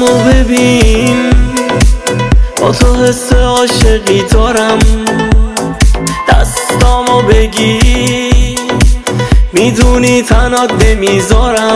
چشمامو ببین، با تو حس عاشقی دارم. دستامو بگیر، میدونی تنات نمیذارم.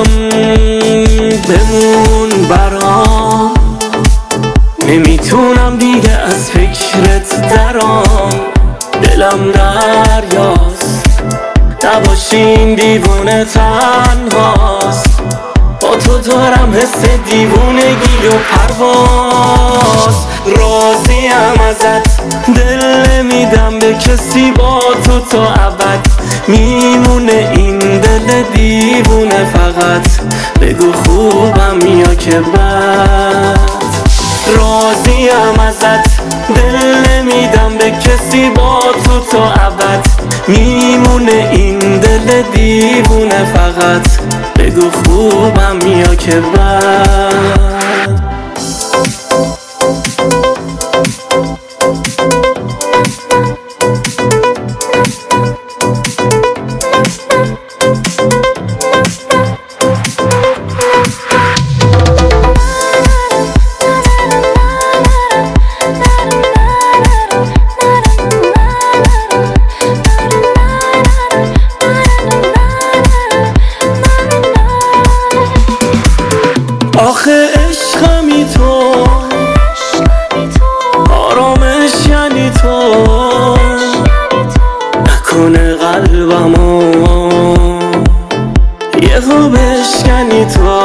بمون برام، نمیتونم دیگه از فکرت درام. دلم دریاست، نباشین دیوونه تنهاست. با تو دارم حس دیوونگی و پرواز. راضیم ازت، دل نمیدم به کسی، با تو تا ابد میمونه این دل دیوونه. فقط بگو خوبم یا که بد. راضیم ازت، دل نمیدم به کسی، با تو تا ابد میمونه این دل دیوونه. فقط بگو خوبم یا که بد. آخه عشقمی تو، آرامش یعنی تو. نکنه قلبمو یهو بشکنی تو.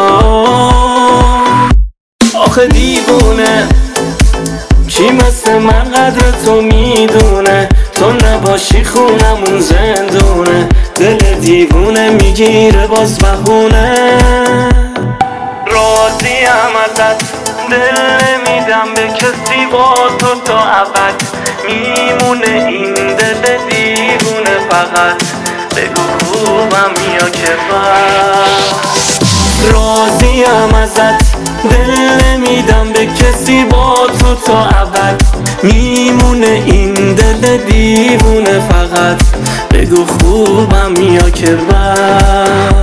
آخه دیوونه، کی مثل من قدر تو میدونه؟ تو نباشی خونمون زندونه. دل دیوونه میگیره باز بهونه. راضیم ازت، دل نمیدم به کسی، با تو تا ابد میمونه این دل دیوونه. فقط بگو خوبم یا که بد. راضیم ازت، دل نمیدم به کسی، با تو تا ابد میمونه این دل دیوونه. فقط بگو خوبم یا که بد.